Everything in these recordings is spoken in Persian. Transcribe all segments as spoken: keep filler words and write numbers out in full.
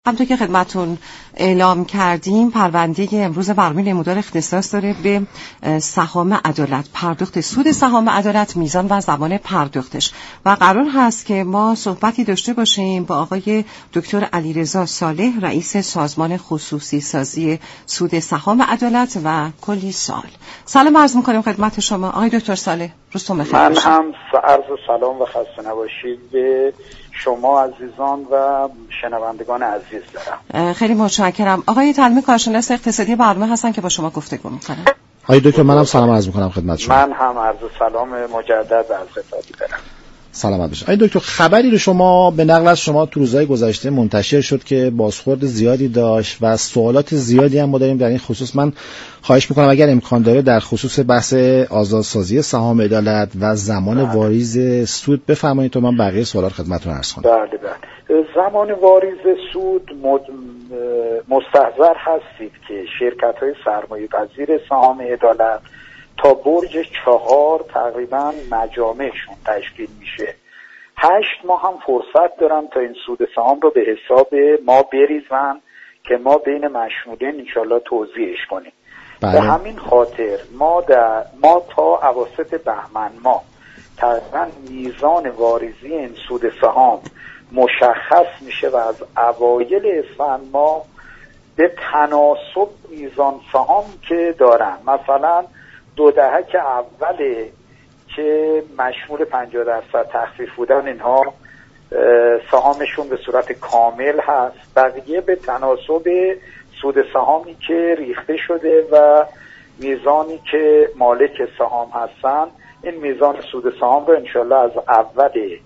همونطور که خدمتون اعلام کردیم پرونده امروز برنامه نمودار اختصاص داره به سهام عدالت، پرداخت سود سهام عدالت، میزان و زمان پرداختش و قرار هست که ما صحبتی داشته باشیم با آقای دکتر علیرضا صالح، رئیس سازمان خصوصی سازی سود سهام عدالت و کلی سال. سلام عرض می‌کنیم خدمت شما آقای دکتر صالح. روزتون بخیر. من هم عرض سلام و خسته نباشید به شما عزیزان و شنوندگان عزیز دارم. خیلی متشکرم. آقای تعلیم کارشناس اقتصادی برنامه هستن که با شما گفتگو می‌کنم. آقای دکتر منم سلام عرض می‌کنم خدمت شما. من هم عرض سلام مجدد از خدمتتون دارم. سلامت باشید. آقای دکتر خبری رو شما به نقل از شما تو روزهای گذشته منتشر شد که بازخورد زیادی داشت و سوالات زیادی هم ما داریم در این خصوص. من خواهش می‌کنم اگر امکان داره در خصوص بحث آزادسازی سهام عدالت و زمان بله. واریز سود بفرمایید تا من بقیه سوالات خدمتتون عرض کنم. بله بله. زمان واریز سود مد... مستحضر هستید که شرکت‌های سرمایه‌پذیر سهام عدالت تا برج چهار تقریبا مجامعشون تشکیل میشه. هشت ماه هم فرصت دارن تا این سود سهام رو به حساب ما بریزن که ما بین مشمولین انشالله توزیعش کنیم. بله. به همین خاطر ما در ما تا اواسط بهمن ماه تقریبا میزان واریزی این سود سهام مشخص میشه و از اوایل اسفند ماه به تناسب میزان سهام که دارن، مثلا دو دهک اوله که مشمول پنجاه درصد تخفیف بودن اینها سهامشون به صورت کامل هست، بقیه به تناسب سود سهامی که ریخته شده و میزانی که مالک سهام هستن این میزان سود سهام رو انشالله از اول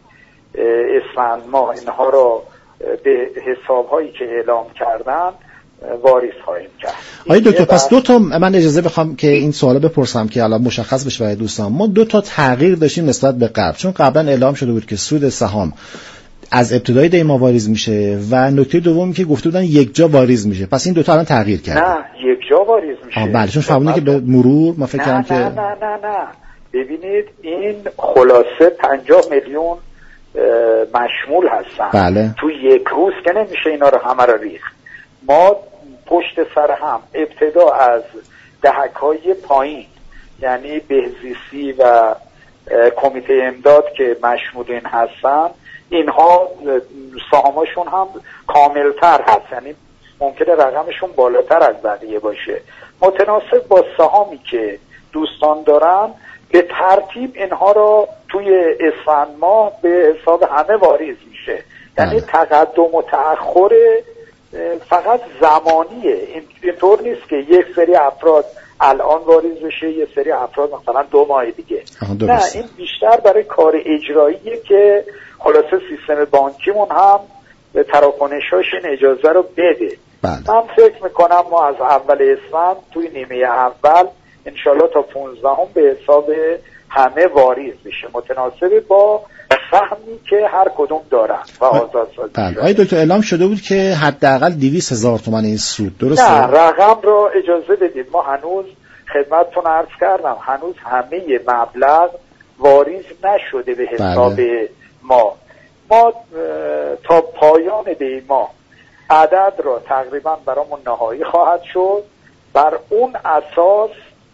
اسفند ماه اینها رو به حسابهایی که اعلام کردن واریز خواهیم کرد. آقای دکتر پس دو تا من اجازه بخوام که این سوالا بپرسم که الان مشخص بشه برای دوستان. ما دو تا تغییر داشتیم نسبت به قبل، چون قبلا اعلام شده بود که سود سهام از ابتدای دی ماه واریز میشه و نکته دومی که گفته بودن یک جا واریز میشه. پس این دو تا الان تغییر کرده. نه یک جا واریز میشه. آها بله، چون فهمیدن که به مرور ما فکر کردم که نه نه نه نه ببینید این خلاصه پنجاه میلیون مشمول هستن. بله. تو یک روز که نمیشه اینا رو همه رو ریخت. ما پشت سر هم ابتدا از دهک‌های پایین یعنی بهزیستی و کمیته امداد که مشمولین هستن اینها سهامشون هم کاملتر هست، یعنی ممکنه رقمشون بالاتر از بقیه باشه. متناسب با سهامی که دوستان دارن به ترتیب اینها رو توی اسفند ماه به حساب همه واریز میشه. یعنی تقدم و تأخر فقط زمانیه، اینطور نیست که یک سری افراد الان واریز بشه یه سری افراد مثلا دو ماه دیگه. نه این بیشتر برای کار اجراییه که خلاصه سیستم بانکیمون هم به تراکنشاش این اجازه رو بده. بله. من فکر میکنم ما از اول اسفند توی نیمه اول انشالله تا پونزدهم به حساب همه واریز بشه متناسب با فهمی که هر کدوم دارن و آزادسازی. بله. آقای دکتر اعلام شده بود که حداقل دویست هزار تومان این سود، درسته؟ نه رقم رو اجازه بدید، ما هنوز خدمتتون عرض کردم هنوز همه مبلغ واریز نشده به حساب بله. ما ما تا پایان دی ماه عدد رو تقریبا برامون نهایی خواهد شد، بر اون اساس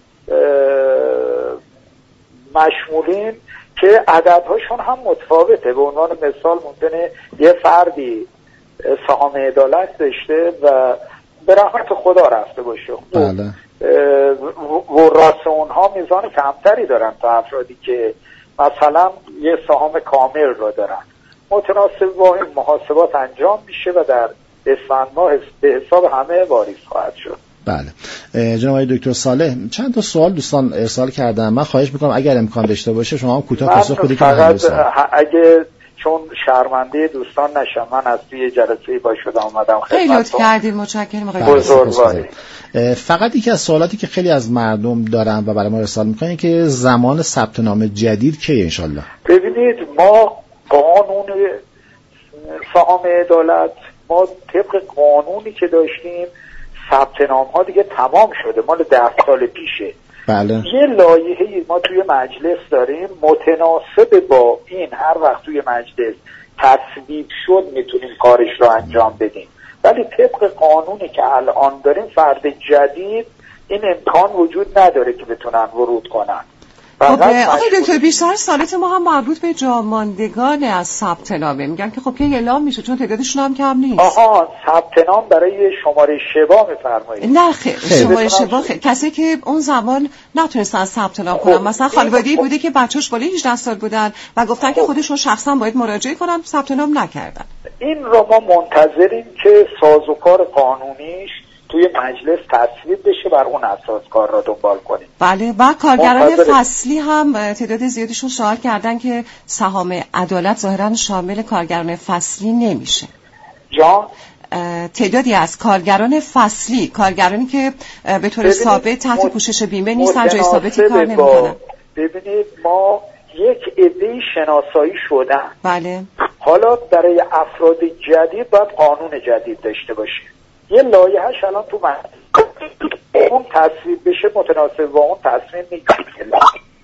مشمولین که عددهاشون هم متفاوته. به عنوان مثال ممکنه یه فردی سهام عدالت داشته و به رحمت خدا رفته باشه، بله. وراث اونها میزان کمتری دارن تا افرادی که مثلا یه سهام کامل رو دارن. متناسب با این محاسبات انجام میشه و در اسفند ماه به حساب همه واریز خواهد شد. بله. جناب آقای دکتر صالح چند تا سوال دوستان ارسال کردن، من خواهش میکنم اگر امکان داشته باشه شما هم کوتاه پاسخ بدید که فقط اگه چون شرمنده دوستان نشم من از توی جلسه با شده اومدم خدمتتون. خیلی لطف کردید، متشکرم آقای بزرگواری. فقط یکی از سوالاتی که خیلی از مردم دارن و برای ما ارسال میکنن که زمان ثبت نام جدید کی انشالله؟ ببینید ما قانون سهام عدالت ما طبق قانونی که داشتیم ثبت نام ها دیگه تمام شده، مال ده سال پیشه. بله. یه لایحه‌ای ما توی مجلس داریم متناسب با این هر وقت توی مجلس تصویب شد میتونیم کارش رو انجام بدیم. ولی طبق قانونی که الان داریم فرد جدید این امکان وجود نداره که بتونن ورود کنن. خب آقای دکتر بیشتر سالت ما هم مربوط به جاماندگان از ثبت نامه، میگن که خب که اعلام میشه چون تعدادشون هم کم نیست. آها، ثبت نام برای شماره شبا میفرمایید؟ نه خیر، شماره شبا خیر. کسی که اون زمان نتونستن ثبت نام کنن، مثلا خانواده‌ای بوده که بچه‌ش بالای هجده سال بودن و گفتن که خودشون شخصا باید مراجعه کنن، ثبت نام نکردن. این رو ما منتظریم که سازوکار قانونیش توی مجلس تصویب بشه، بر اون اساس کار را دنبال کنیم. بله. و کارگران فصلی هم تعداد زیادیشون سوال کردن که سهام عدالت ظاهرا شامل کارگران فصلی نمیشه. جان؟ تعدادی از کارگران فصلی، کارگرانی که به طور ثابت تحت پوشش بیمه نیستن، جای ثابتی کار نمیکنن. ببینید ما یک عده‌ای شناسایی شدن. بله. حالا برای افراد جدید باید قانون جدید داشته باشیم. یه لایحه‌اش الان تو مجلس اون تصویب بشه، متناسب با اون تصمیم میگیره.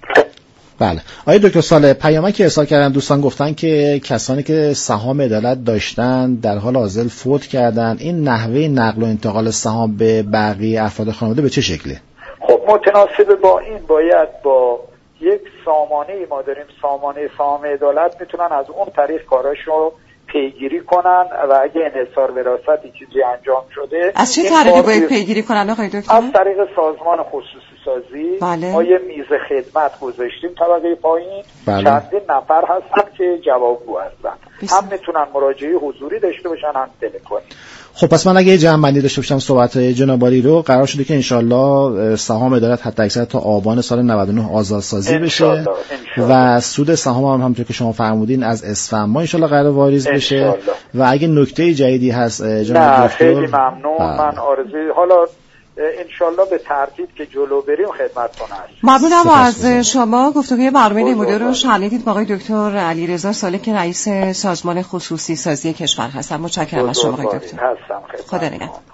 بله. آقای دکتر صالح، پیامکی که ارسال کردن دوستان گفتن که کسانی که سهام عدالت داشتن در حال حاضر فوت کردن، این نحوه نقل و انتقال سهام به بقیه افراد خانواده به چه شکله؟ خب متناسب با این باید با یک سامانه، ما داریم سامانه سهام عدالت، میتونن از اون طریق کاراشو پیگیری کنن و اگه انحصار وراثتی چیزی انجام شده از چه طریقی باید پیگیری کنن آقای دکتر؟ از طریق سازمان خصوصی سازی. بله. ما یه میز خدمت گذاشتیم طبقه پایین. بله. چندین نفر هستن که جوابگو هستن، هم میتونن مراجعه حضوری داشته باشن هم تلفنی. خب پس من اگه جمع بندی داشته باشم صحبت جنابالی رو، قرار شده که انشالله سهام عدالت حتی اکثر تا آبان سال نود و نه آزادسازی بشه و سود سهام هم همونطور که شما فرمودین از اسفند ماه انشالله قرار واریز بشه. و اگه نکته جدیدی هست جناب دکتر؟ خیلی ممنون. من آرزوی حالا انشالله به ترتیب که جلو بریم خدمتتون هستم. ممنونم از شما. گفتگوی برنامه نموده رو شنیدید با آقای دکتر علیرضا صالح که رئیس سازمان خصوصی سازی کشور هستم. متشکرم از شما آقای دکتر. هستم. خدا نگهدار.